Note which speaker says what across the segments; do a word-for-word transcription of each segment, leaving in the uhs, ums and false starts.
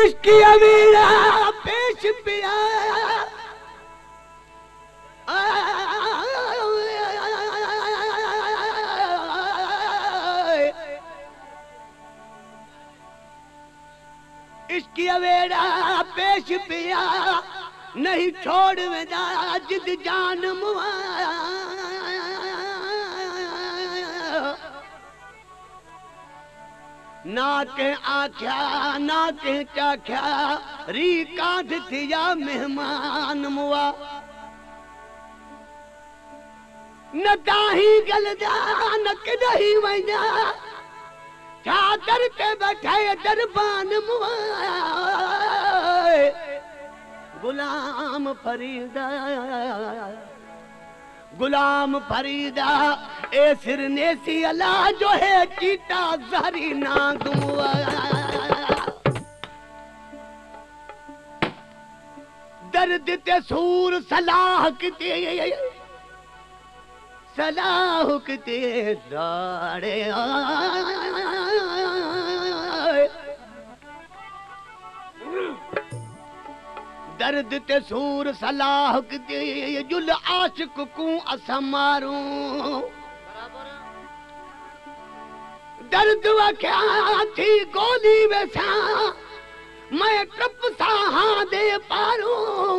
Speaker 1: इश्की अवीरा पेश पिया इश्की अवेड़ा पेश पिया नहीं छोड़ वेदा जिद जान मुआ ना के आख्या ना के चाख्या री कांध थिया मेहमान मुआ न दाही गलदा न कदही वैदा चादर पे बैठे दरबान मुआ गुलाम फरीदा गुलाम फरीदा ए सिरनेसी अला जो है चीटा जहरी नाग मुआ दर्द ते सूर सलाह किते सलाह किते दाड़े दर्द ते सूर सलाह किते जुल आशिक को असा मारूं दर्द वख्या थी गोली वैसा मैं टप सा हाँ दे पारूं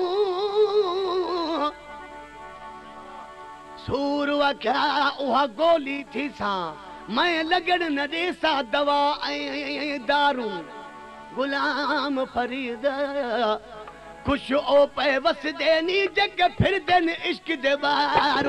Speaker 1: सूर वख्या उहा गोली थी सा मैं लगन न दे सा दवा ऐं दारू गुलाम फरीद खुश ओ पे वस देनी जग फिर दिन इश्क दे बारू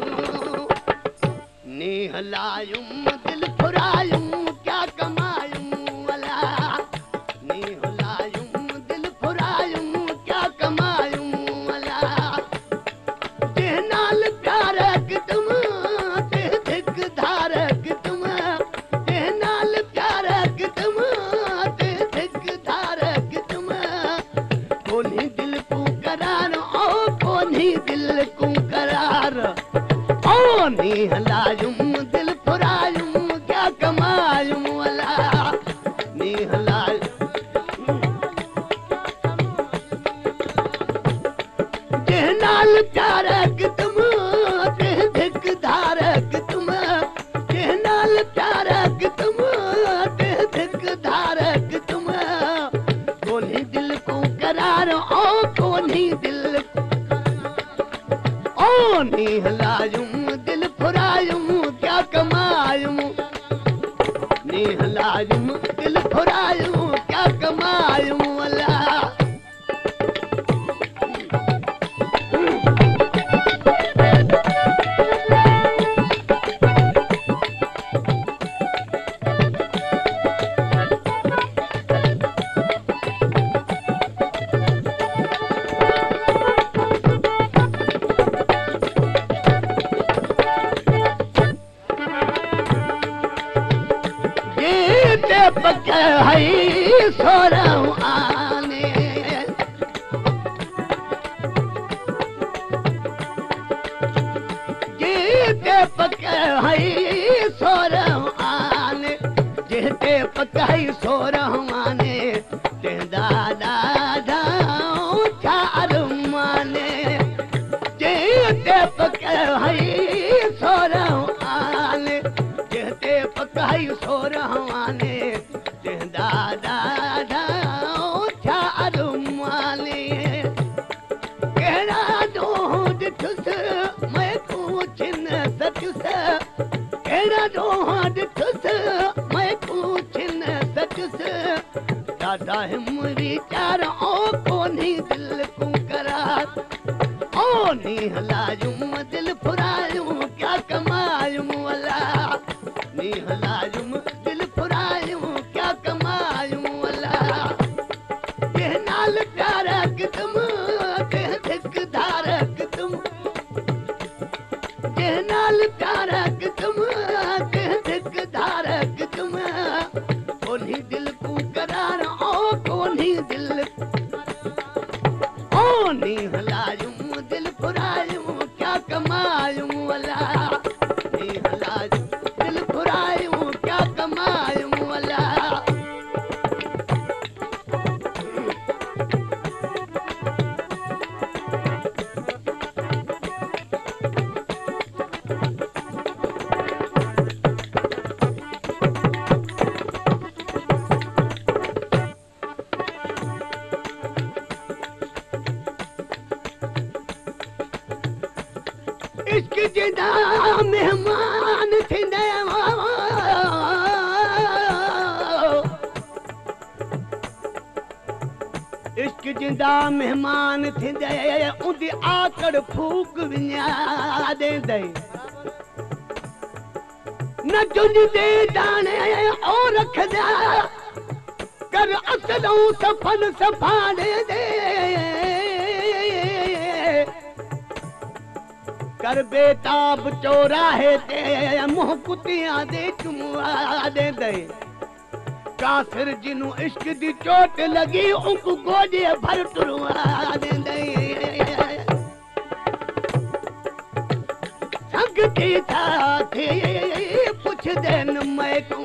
Speaker 1: नी हलायूं दिल फुरायूं क्या कमायूं वला नी हलायूं दिल फुरायूं क्या कमायूं वला ते नाल प्यारक तुम ते धिक धारक तुम ते नाल प्यारक तुम ते धिक धारक तुम कोनी दिल को करार ओ कोनी दिल को करार ओ नी हलायूं दिल फुरायूं क्या कमायूं वला नी हलायूं ते नाल प्यारक तुम ते धिक धारक तुम ते नाल प्यारक तुम ते धिक धारक तुम कोनी दिल को करार ओ कोनी दिल ओ नी हलायूं दिल फुरायूं क्या कमायूं नी हलायूं दिल फुरायूं क्या कमायूं वला पक्के हई सोरहूं आने जीते पक्के हई सोरहूं आने जीते पक्के हई सोरहूं आने तेंदा दादा चार माने जीते पक्के हई सोरहूं आने जीते पक्के हई सोरहूं आने दादा चार माने कहना दो दिठुस मैं कुछ न सचुस कहना दो दिठुस मैं कुछ न सचुस दादा हिमरी चार ओ कोनी दिल को करार ओ नी हलायूं दिल फुरायूं क्या कमायूं वला नी हलायूं दिल फुरायूं क्या कमायूं वला ते नाल प्यारक तुम ते धिक धारक तुम ते नाल प्यारक तुम ते धिक धारक तुम कोनी दिल को करार ओ कोनी दिल ओ नी हलायूं दिल फुरायूं क्या कमायूं वला नी हलायूं दिल फुरायूं क्या कमायूं वला इश्क जिंदा मेहमान थींदे इश्क जिंदा मेहमान थींदे उंदी आकड़ फूक विञा देंदे न जुंदे दाने ओ रखदा कर असलों सफल सफाड़े दे कर बेताब चौराहे ते मुंह कुतियां दे चुमवा दे दे कासिर जिनु इश्क दी चोट लगी उनको गोदे भर टुरवा दे दे संगती था थे पुछ देन मैं को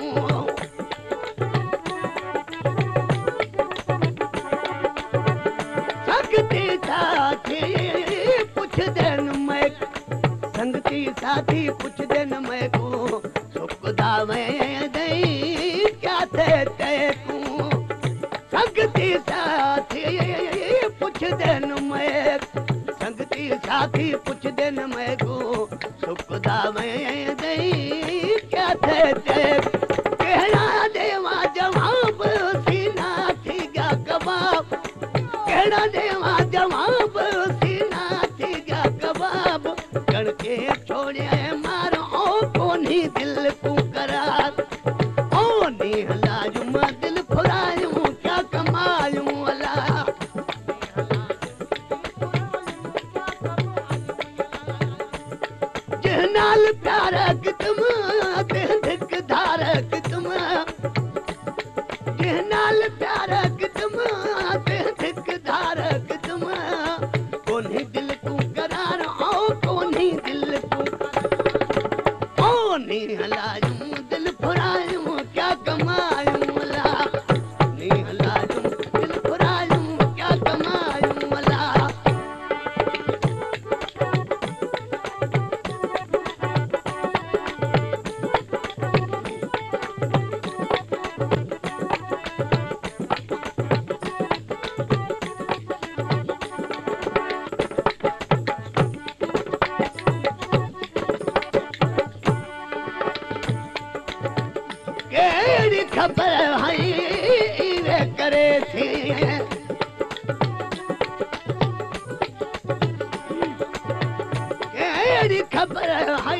Speaker 1: संगती था थे पुछ देन मैं संगती साथी पुछ देन मैं को सुख दावे दई क्या थे ते को संगती साथी पुछ देन मैं संगती साथी पुछ देन मैं को सुख दावे दई क्या थे ते कहना देवा जवाब सीना थी गया कबाब कहना देवा जवाब सीना थी गया कबाब के छोड़े मारो ओ कोनी दिल को करार ओ नी हलाजू दिल फुरायूं क्या कमायूं अला जहनाल प्यारा तुम दिख धारक तुम जहनाल प्यारा तुम दिख धारक तुम कोनी दिल को करार ओ कोनी दिल को ओ नी हलायूं दिल फुरायूं क्या कमायूं अला नी हलायूं दिल फुरायूं क्या कमायूं अला केड़ी खबर है वे करे थी केड़ी खबर है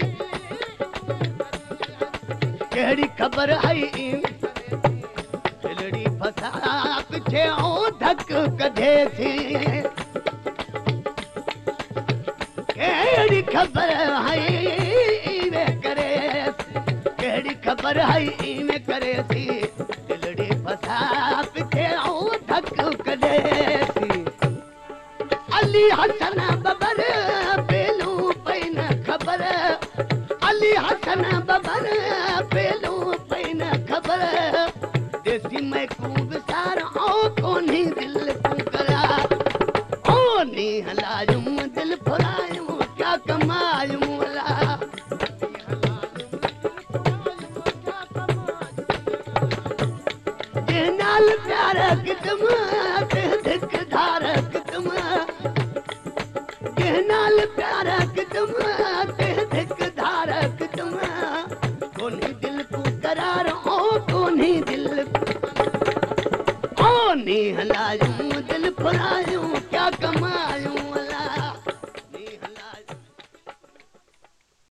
Speaker 1: केड़ी खबर है दिलड़ी फसा पीछे ओ धक कढे थी केड़ी खबर है वे करे केड़ी खबर है इमे करे थी दिलड़ी फसा पीछे ओ धक कढे थी अली हसन बबर पेलू पैन खबर अली हसन बबर पेलू पैन खबर देसी मैं को विसार ओ कोनी दिल को करार ओ नी हलायूं दिल फुरायूं क्या कमायूं अला जहनाल प्यारा तुम दिख धारक तुम जहनाल प्यारा तुम दिख धारक तुम कोनी दिल को करार ओ कोनी दिल ओ नी हलायूं दिल फुरायूं